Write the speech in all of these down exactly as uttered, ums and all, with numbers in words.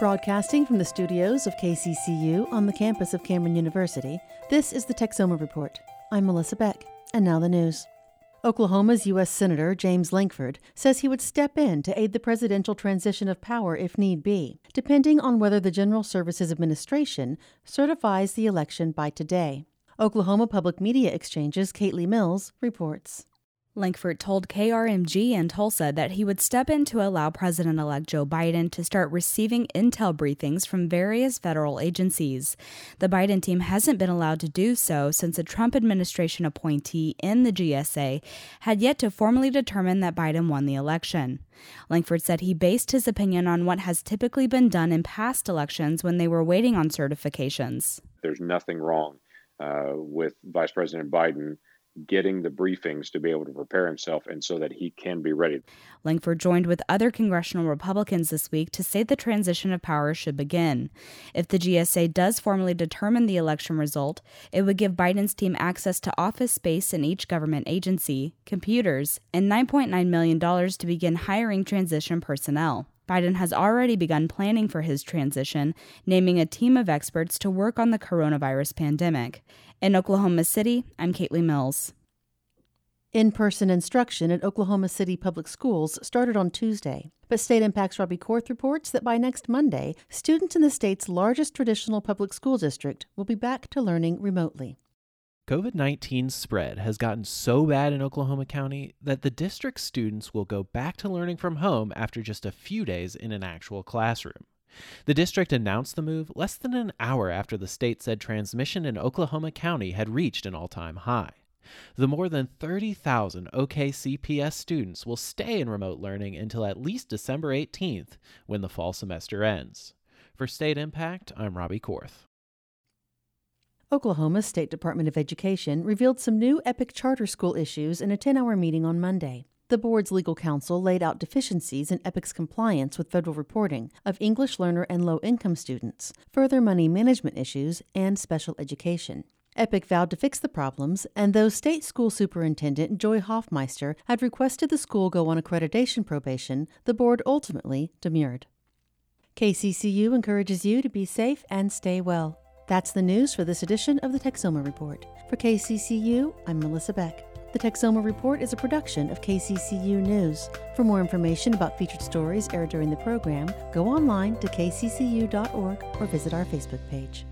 Broadcasting from the studios of K C C U on the campus of Cameron University, this is the Texoma Report. I'm Melissa Beck, and now the news. Oklahoma's U S Senator James Lankford says he would step in to aid the presidential transition of power if need be, depending on whether the General Services Administration certifies the election by today. Oklahoma Public Media Exchange's Caitlin Mills reports. Lankford told K R M G in Tulsa that he would step in to allow President-elect Joe Biden to start receiving intel briefings from various federal agencies. The Biden team hasn't been allowed to do so since a Trump administration appointee in the G S A had yet to formally determine that Biden won the election. Lankford said he based his opinion on what has typically been done in past elections when they were waiting on certifications. There's nothing wrong uh, with Vice President Biden getting the briefings to be able to prepare himself and so that he can be ready. Lankford joined with other congressional Republicans this week to say the transition of power should begin. If the G S A does formally determine the election result, it would give Biden's team access to office space in each government agency, computers, and nine point nine million dollars to begin hiring transition personnel. Biden has already begun planning for his transition, naming a team of experts to work on the coronavirus pandemic. In Oklahoma City, I'm Caitlin Mills. In-person instruction at Oklahoma City Public Schools started on Tuesday, but State Impact's Robbie Korth reports that by next Monday, students in the state's largest traditional public school district will be back to learning remotely. COVID nineteen's spread has gotten so bad in Oklahoma County that the district's students will go back to learning from home after just a few days in an actual classroom. The district announced the move less than an hour after the state said transmission in Oklahoma County had reached an all-time high. The more than thirty thousand O K C P S students will stay in remote learning until at least December eighteenth, when the fall semester ends. For State Impact, I'm Robbie Korth. Oklahoma's State Department of Education revealed some new EPIC charter school issues in a ten-hour meeting on Monday. The board's legal counsel laid out deficiencies in EPIC's compliance with federal reporting of English learner and low-income students, further money management issues, and special education. EPIC vowed to fix the problems, and though State School Superintendent Joy Hoffmeister had requested the school go on accreditation probation, the board ultimately demurred. K C C U encourages you to be safe and stay well. That's the news for this edition of the Texoma Report. For K C C U, I'm Melissa Beck. The Texoma Report is a production of K C C U News. For more information about featured stories aired during the program, go online to k c c u dot org or visit our Facebook page.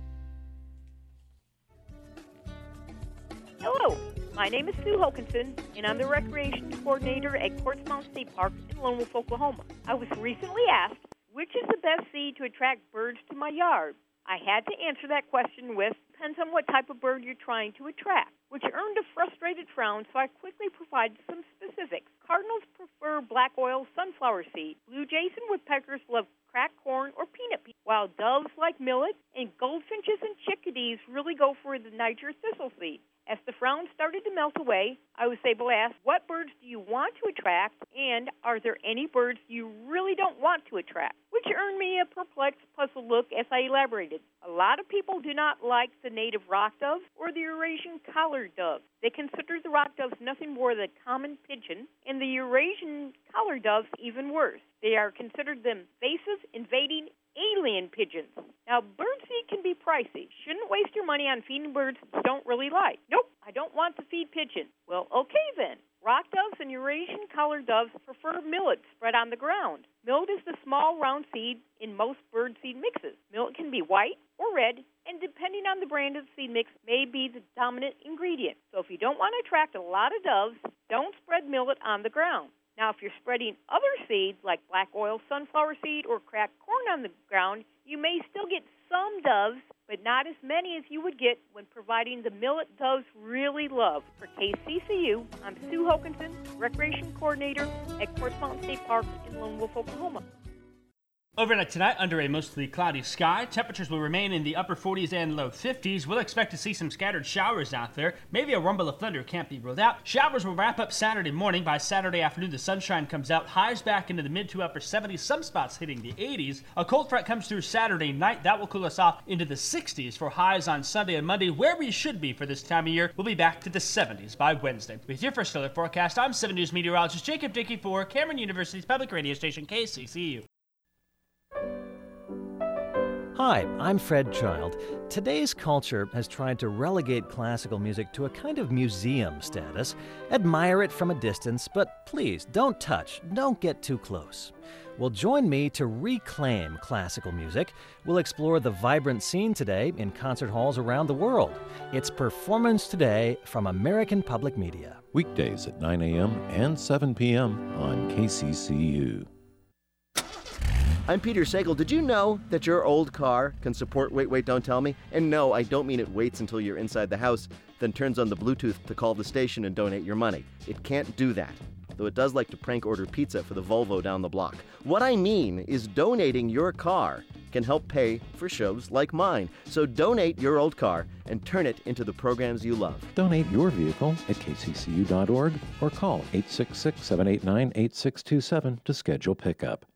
Hello, my name is Sue Hokinson, and I'm the Recreation Coordinator at Quartzmount State Park in Lone Wolf, Oklahoma. I was recently asked, which is the best seed to attract birds to my yard? I had to answer that question with, depends on what type of bird you're trying to attract, which earned a frustrated frown, so I quickly provided some specifics. Cardinals prefer black oil sunflower seed. Blue jays and woodpeckers love cracked corn or peanut pea, while doves like millet, and goldfinches and chickadees really go for the Niger thistle seed. As the frown started to melt away, I was able to ask, what birds do you want to attract, and are there any birds you really don't want to attract? Which earned me a perplexed, puzzled look as I elaborated. A lot of people do not like the native rock dove or the Eurasian collared dove. They consider the rock doves nothing more than common pigeon, and the Eurasian collared doves even worse. They are considered them invasive, invading, alien pigeons. Now, birdseed can be pricey. Shouldn't waste your money on feeding birds you don't really like. Nope, I don't want to feed pigeons. Well, okay then. Rock doves and Eurasian collared doves prefer millet spread on the ground. Millet is the small round seed in most birdseed mixes. Millet can be white or red, and depending on the brand of the seed mix, may be the dominant ingredient. So if you don't want to attract a lot of doves, don't spread millet on the ground. Now, if you're spreading other seeds like black oil sunflower seed or cracked corn on the ground, you may still get some doves, but not as many as you would get when providing the millet doves really love. For K C C U, I'm Sue Hokinson, Recreation Coordinator at Quartzmount State Park in Lone Wolf, Oklahoma. Overnight tonight, under a mostly cloudy sky, temperatures will remain in the upper forties and low fifties. We'll expect to see some scattered showers out there. Maybe a rumble of thunder can't be ruled out. Showers will wrap up Saturday morning. By Saturday afternoon, the sunshine comes out. Highs back into the mid to upper seventies, some spots hitting the eighties. A cold front comes through Saturday night. That will cool us off into the sixties for highs on Sunday and Monday. Where we should be for this time of year, we'll be back to the seventies by Wednesday. With your first stellar forecast, I'm seven News meteorologist Jacob Dickey for Cameron University's public radio station K C C U. Hi, I'm Fred Child. Today's culture has tried to relegate classical music to a kind of museum status. Admire it from a distance, but please don't touch, don't get too close. Well, join me to reclaim classical music. We'll explore the vibrant scene today in concert halls around the world. It's Performance Today from American Public Media. Weekdays at nine a.m. and seven p.m. on K C C U. I'm Peter Sagal. Did you know that your old car can support Wait, Wait, Don't Tell Me? And no, I don't mean it waits until you're inside the house, then turns on the Bluetooth to call the station and donate your money. It can't do that, though it does like to prank order pizza for the Volvo down the block. What I mean is donating your car can help pay for shows like mine. So donate your old car and turn it into the programs you love. Donate your vehicle at k c c u dot org or call eight six six, seven eight nine, eight six two seven to schedule pickup.